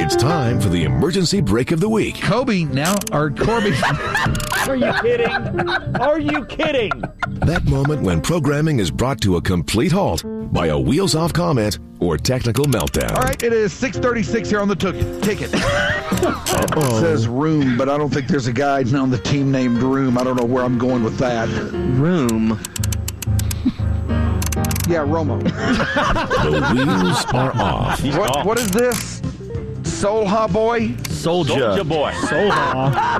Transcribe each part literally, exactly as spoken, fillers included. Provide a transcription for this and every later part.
It's time for the emergency break of the week. Kobe now, or Corby. Are you kidding? Are you kidding? That moment when programming is brought to a complete halt by a wheels-off comment or technical meltdown. All right, it is six thirty-six here on the t- ticket. It says Room, but I don't think there's a guy on the team named Room. I don't know where I'm going with that. Room. Yeah, Romo. The wheels are off. He's What, off. what is this? Solha boy? Soldier. Soldier boy. Solha.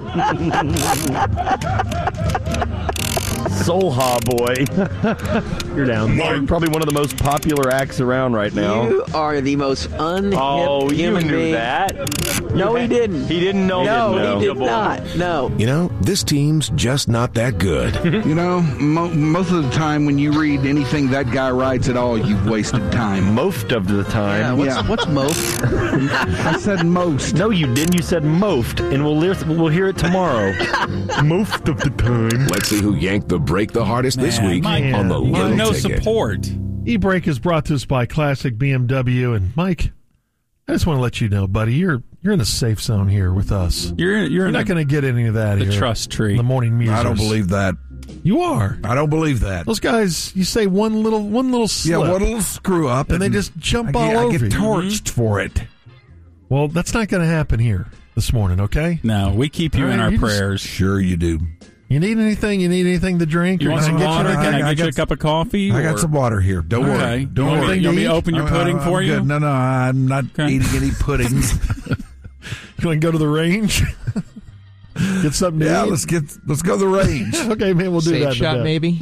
Solha boy. You're down. Probably one of the most popular acts around right now. You are the most unhip Oh, you human knew being. that. No, You he had- didn't. He didn't know. No, that. he did Soldier boy. not. No. You know, this team's just not that good. You know, mo- most of the time when you read anything that guy writes at all, you've wasted time. Most of the time. Yeah, what's, Yeah. what's most? I said most. No, you didn't. You said mofed, and we'll hear, we'll hear it tomorrow. Most of the time. Let's see who yanked the break the hardest this Man, week Mike, on the you little got no ticket. support. E-Break is brought to us by Classic B M W. And Mike, I just want to let you know, buddy, you're you're in a safe zone here with us. You're you're, You're in not the, going to get any of that the here. trust tree. in the morning musers. I don't believe that. You are. I don't believe that. Those guys, you say one little one little slip, Yeah, one little screw up. and they just jump I all get, over I get you. torched for it. Well, that's not going to happen here this morning, okay? No, we keep you All in right, our you just- prayers. Sure you do. You need anything? You need anything to drink? You Or want can some I get you water? anything? Can I I get you a got- cup of coffee? I got or- some water here. Don't Okay. worry. Don't You want me- worry. you want me to eat? open your I- pudding I- for I'm you? good. No, no, I'm not Okay. eating any pudding. You want to go to the range? Get something to Yeah, eat? let's get let's go to the range. Okay, man, we'll do Safe that. in a shot, bit. maybe?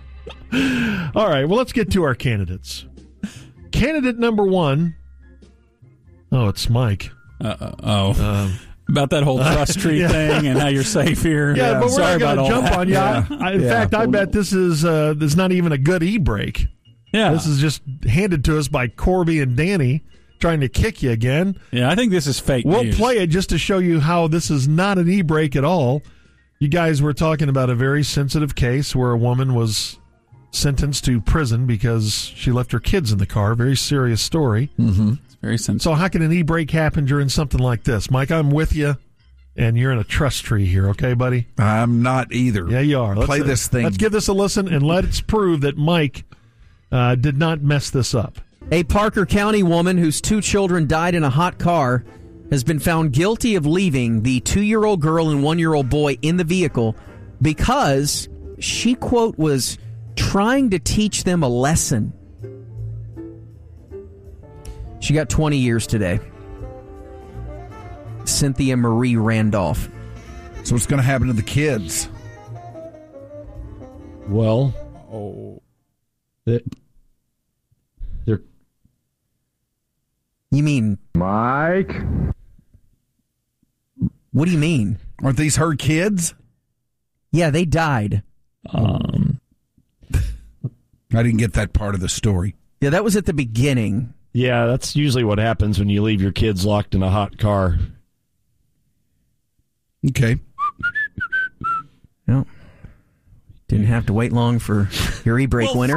All right, well, let's get to our candidates. Candidate number one. Oh, it's Mike. Uh, oh, Um, about that whole trust tree yeah. thing and how you're safe here. yeah, but we're Sorry not going about to all jump that. on you. Yeah. I, I, in Yeah. fact, I bet this is uh, this is not even a good e-break. Yeah, This is just handed to us by Corby and Danny trying to kick you again. yeah. I think this is fake We'll news. play it just to show you how this is not an e-break at all. You guys were talking about a very sensitive case where a woman was sentenced to prison because she left her kids in the car. Very serious story. It's very sensitive. So how can an e-break happen during something like this? Mike, I'm with you, and you're in a trust tree here, okay, buddy? I'm not either. Yeah, you are. Let's, Play this thing. Let's give this a listen, and let's prove that Mike uh, did not mess this up. A Parker County woman whose two children died in a hot car has been found guilty of leaving the two-year-old girl and one-year-old boy in the vehicle because she, quote, was trying to teach them a lesson. She got twenty years today. Cynthia Marie Randolph. So what's going to happen to the kids? Well, oh, they're, they're You mean, Mike? what do you mean? Aren't these her kids? Yeah, they died. um. I didn't get that part of the story. Yeah, that was at the beginning. Yeah, that's usually what happens when you leave your kids locked in a hot car. Okay. No. Didn't have to wait long for your e-break winner.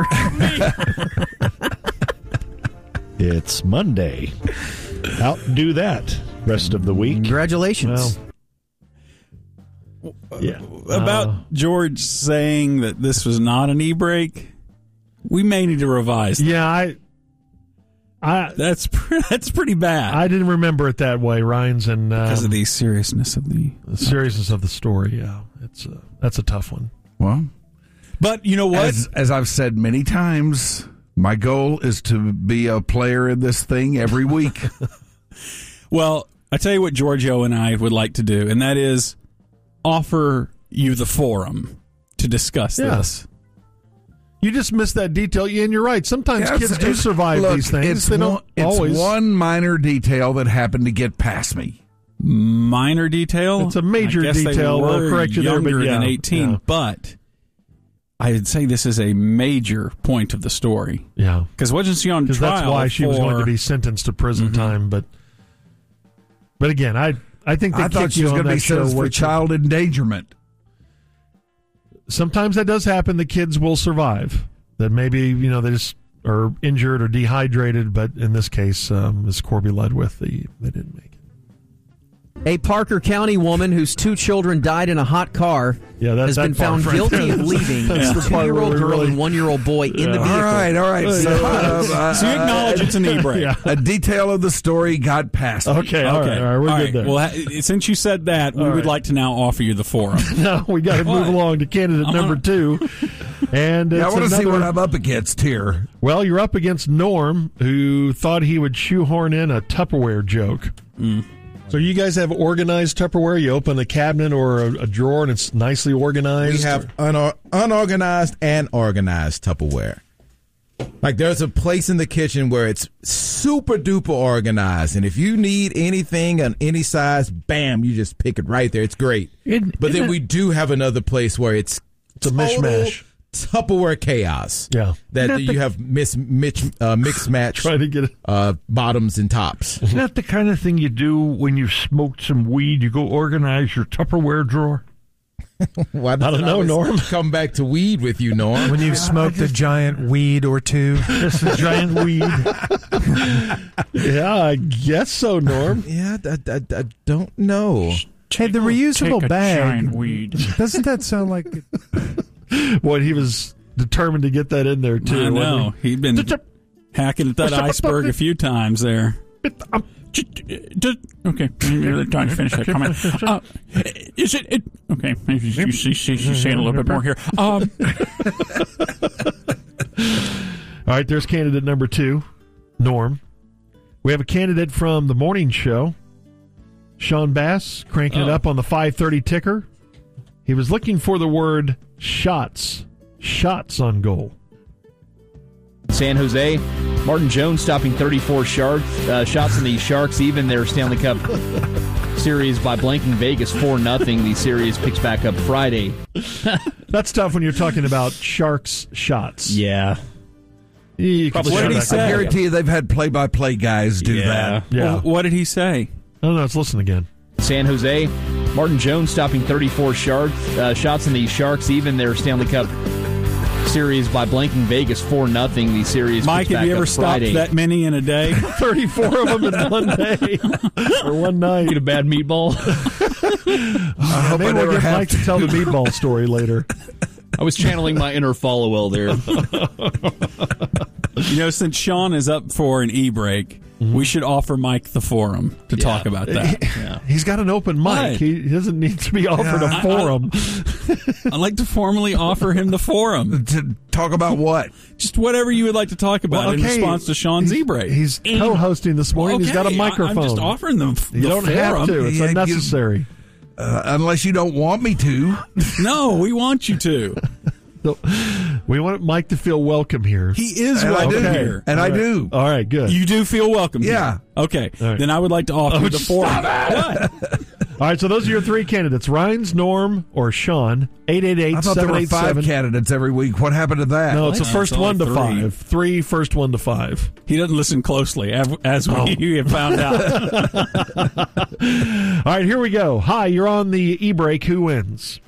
It's Monday. Outdo that rest of the week. Congratulations. Well, yeah. about Uh, George saying that this was not an e-break. We may need to revise. that. yeah, I, I, That's pre- that's pretty bad I didn't remember it that way, Ryan's, and um, because of the seriousness of the. the seriousness of the story. Yeah, it's a, that's a tough one. Well, But you know what? as, as I've said many times, my goal is to be a player in this thing every week. Well, I tell you what Giorgio and I would like to do, and that is offer you the forum to discuss Yeah. this. You just missed that detail, and you're right. Sometimes Yeah, kids it's- do it's- survive look, these things. It's They don't one, it's always. one minor detail that happened to get past me. Minor detail. It's a major I guess they detail. We'll were correct you there, but younger yeah, than eighteen, yeah. but I'd say this is a major point of the story Yeah, because wasn't she on because trial? that's why she was going for- to be sentenced to prison Mhm. time. But, but again, I I think they I thought kicked she you was on going to that be show sentenced for where- child endangerment. Sometimes that does happen. The kids will survive. That maybe you know they just are injured or dehydrated. But in this case, um, Miz Corby led with the they didn't make it. A Parker County woman whose two children died in a hot car Yeah, that's has that been found part right guilty there. of leaving That's a the part two-year-old where we girl really- and one-year-old boy in the vehicle. All right, all right. So, uh, So you acknowledge it's an e-brake. Yeah. a detail of the story got past me. Okay, all right, all right, we're All good right. there. Well, ha- since you said that, we All would right. like to now offer you the forum. No, we got to move What? along to candidate I'm number gonna- two. And Yeah, I it's want to see another- what I'm up against here. Well, you're up against Norm, who thought he would shoehorn in a Tupperware joke. So you guys have organized Tupperware? You open a cabinet or a, a drawer and it's nicely organized? We have unor- unorganized and organized Tupperware. Like there's a place in the kitchen where it's super duper organized, and if you need anything on any size, bam, you just pick it right there. It's great. It- but then isn't we do have another place where it's It's a total mishmash. Tupperware chaos. Yeah. that Isn't that you the- have mis- mix, uh, mixed match Trying to get it. uh, bottoms and tops. Isn't that the kind of thing you do when you've smoked some weed? You go organize your Tupperware drawer? Why does I don't it know, always Norm. Come back to weed with you, Norm. When you've smoked a giant weed or two. Just a giant weed. Yeah, I guess so, Norm. yeah, I, I, I don't know. Hey, the reusable Take a bag. giant weed. Doesn't that sound like What, he was determined to get that in there, too. I know. wasn't He'd been hacking at that iceberg a few times there. Okay, you're trying to finish that comment. Uh, is it, it? Okay, maybe you, you, you, you say it a little bit more here. Um, All right, there's candidate number two, Norm. We have a candidate from the morning show, Sean Bass, cranking it Oh. up on the five thirty ticker. He was looking for the word shots. Shots on goal. San Jose, Martin Jones stopping thirty-four sharks, uh, shots in the Sharks, even their Stanley Cup series by blanking Vegas four nothing. The series picks back up Friday. That's tough when you're talking about Sharks shots. Yeah. You can Probably say what did he that. say? I guarantee you they've had play-by-play guys do Yeah. that. Yeah. Well, what did he say? I don't know. Let's listen again. San Jose, Martin Jones stopping thirty-four sharks, uh, shots in the Sharks, even their Stanley Cup series by blanking Vegas four nothing. The series Mike, picks have back you ever up stopped Friday. that many in a day? thirty-four of them in one day or one night. Get a bad meatball. I hope Maybe I we'll never get have Mike to tell the meatball story later. I was channeling my inner Followell there. You know, since Sean is up for an e-break, we should offer Mike the forum to talk about that. Yeah. He's got an open mic. What? He he doesn't need to be offered Yeah, a forum. I'd like to formally offer him the forum. to talk about what? Just whatever you would like to talk about Well, in okay. response to Sean's He's- e-break. He's co-hosting this morning. He's got a Okay, I- microphone. I'm just offering them the you don't forum. have to. It's Yeah, you- unnecessary. Uh, unless you don't want me to. No, we want you to. So, we want Mike to feel welcome here. He is And I welcome do. here. And I do. All right, good. You do feel welcome Yeah. here. Okay. All right. Then I would like to offer Oh, you the forum. What? All right, so those are your three candidates: Rhines, Norm, or Sean. eight eight eight, I thought there seven were eight five seven. candidates every week. What happened to that? No, it's the What? first It's one to only three. five. Three, first one to five. He doesn't listen closely, av- as we have found out. All right, here we go. Hi, you're on the e-break. Who wins?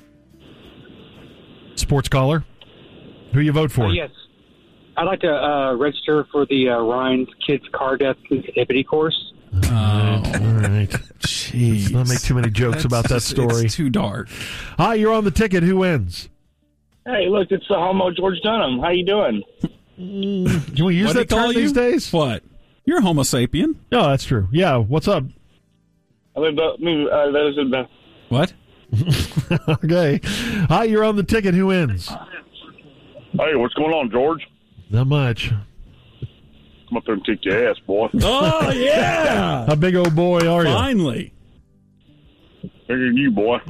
Sports caller. Who you vote for? Uh, yes. I'd like to uh, register for the uh, Ryan's Kids Car Death Sensitivity course. Oh, all right. Jeez. Let's not make too many jokes about that story. It's too dark. Hi, you're on the ticket. Who wins? Hey, look, it's the homo George Dunham. How you doing? Can we use What'd that he call term you? these days? What? You're a homo sapien. No, that's true. Yeah, what's up? I live, uh, me, uh, that is in Beth. What? Okay. Hi, you're on the ticket. Who wins? Hey, what's going on, George? Not much. Come up there and kick your ass, boy. Oh, yeah. How big old boy are you? Finally. Bigger than you, boy.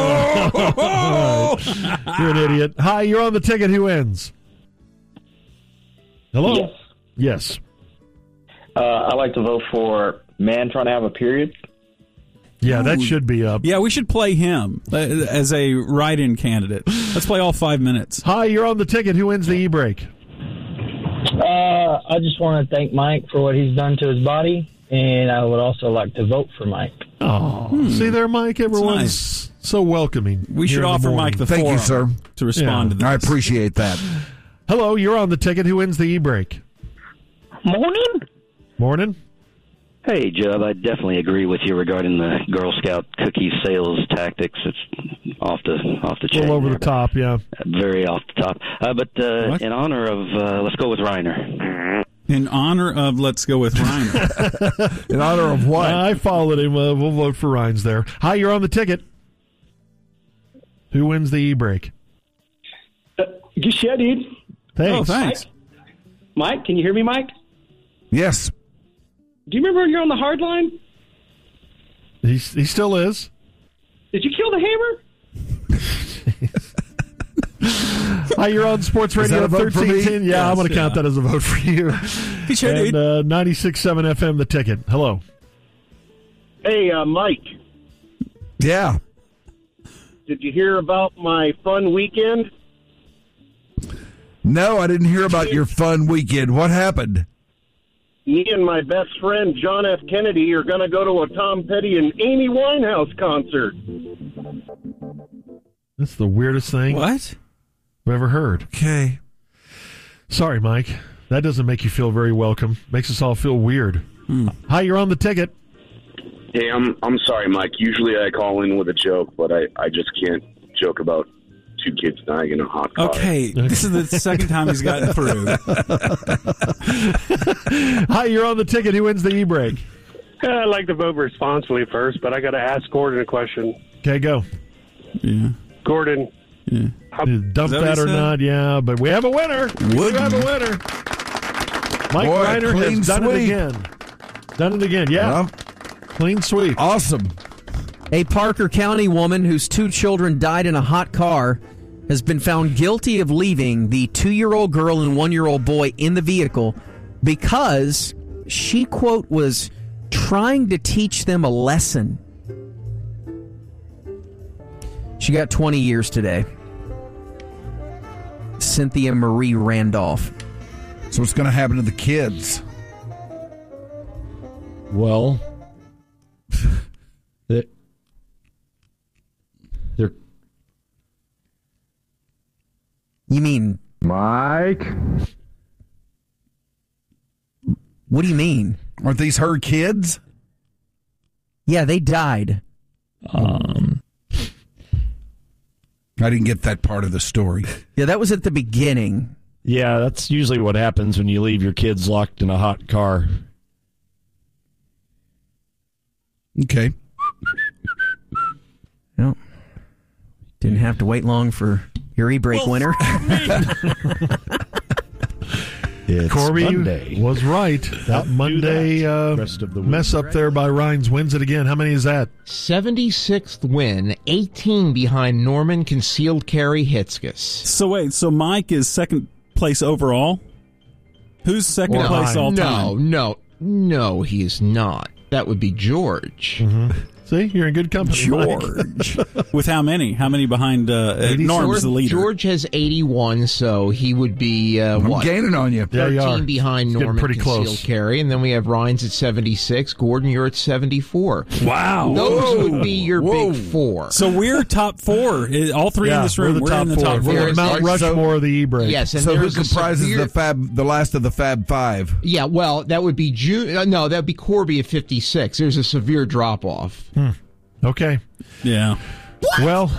Oh. You're an idiot. Hi, you're on the ticket. Who wins? Hello? Yes. Yes. Uh, I like to vote for man trying to have a period. Yeah, that Ooh. should be up. Yeah, we should play him uh, as a write-in candidate. Let's play all five minutes. Hi, you're on the ticket. Who wins the e-break? Uh, I just want to thank Mike for what he's done to his body, and I would also like to vote for Mike. Oh, see there, Mike? Everyone's nice. so welcoming. We here should in offer morning. Mike the Thank forum you, sir. to respond Yeah. to this. I appreciate that. Hello, you're on the ticket. Who wins the e-break? Morning. Morning. Hey, Job, I definitely agree with you regarding the Girl Scout cookie sales tactics. It's off the off the A chain. little over there, the top, yeah. Very off the top. Uh, but uh, in honor of, uh, let's go with Reiner. In honor of, let's go with Reiner. In honor of what? I followed him. Uh, we'll vote for Rhines there. Hi, you're on the ticket. Who wins the e-break? Uh, yeah, dude. Thanks. Oh, thanks. Mike? Mike, can you hear me, Mike? Yes. Do you remember when you're on the hard line? He, he still is. Did you kill the hammer? Hi, you're on Sports Is Radio that a vote for me? thirteen ten. Yeah, Yes, I'm going to count yeah. that as a vote for you. Sure and did. uh, ninety-six point seven F M, The Ticket. Hello. Hey, uh, Mike, Yeah. did you hear about my fun weekend? No, I didn't hear about your fun weekend. What happened? Me and my best friend, John F. Kennedy, are going to go to a Tom Petty and Amy Winehouse concert. That's the weirdest thing What? I've ever heard. Okay. Sorry, Mike. That doesn't make you feel very welcome. Makes us all feel weird. Hmm. Hi, you're on the ticket. Hey, I'm I'm sorry, Mike. Usually I call in with a joke, but I, I just can't joke about two kids dying in a hot car. Okay, this is the second time he's gotten through. Hi, you're on the ticket. Who wins the e-break? I'd like to vote responsibly first, but I got to ask Gordon a question. Okay, go. Yeah. Gordon, Yeah. how, Dump that what that he or said? not, yeah, but we have a winner. We have a winner. Mike Boy, Reiner clean has done it sweep. again. Done it again, yeah. Um, Clean sweep. awesome. A Parker County woman whose two children died in a hot car has been found guilty of leaving the two-year-old girl and one-year-old boy in the vehicle because she, quote, was trying to teach them a lesson. She got twenty years today. Cynthia Marie Randolph. So what's going to happen to the kids? Well, they- they're You mean Mike? What do you mean? Aren't these her kids? Yeah, they died. um, I didn't get that part of the story. Yeah, that was at the beginning. yeah, that's usually what happens when you leave your kids locked in a hot car. Okay. No. Didn't have to wait long for your e-break winner. It's Corby Monday. was right. That do Monday that. uh, Rest of the week. mess up there by Rhines wins it again. How many is that? seventy-sixth win, eighteen behind Norman Concealed Carry Hitzkis. So wait, so Mike is second place overall? Who's second no, place all no, time? no, no, he is not. That would be George. Mm-hmm. See, you're in good company, George. With how many? How many behind uh, Norm's the leader? George has eighty-one, so he would be, uh, I'm what? gaining on you. Yeah, you thirteen are. behind It's getting Norman pretty Concealed close. Carry, and then we have Rhines at seventy-six. Gordon, you're at seventy-four. Wow. Those Whoa. would be your Whoa. big four. So we're top four. All three Yeah, in this room. we're the top in the four. top We're four. the Mount Rushmore of the e-break. Yes, and So who there's a comprises severe- the fab, the last of the Fab Five? Yeah, well, that would be June. Uh, no, that would be Corby at fifty-six. There's a severe drop off. Hmm. Okay. Yeah. Well,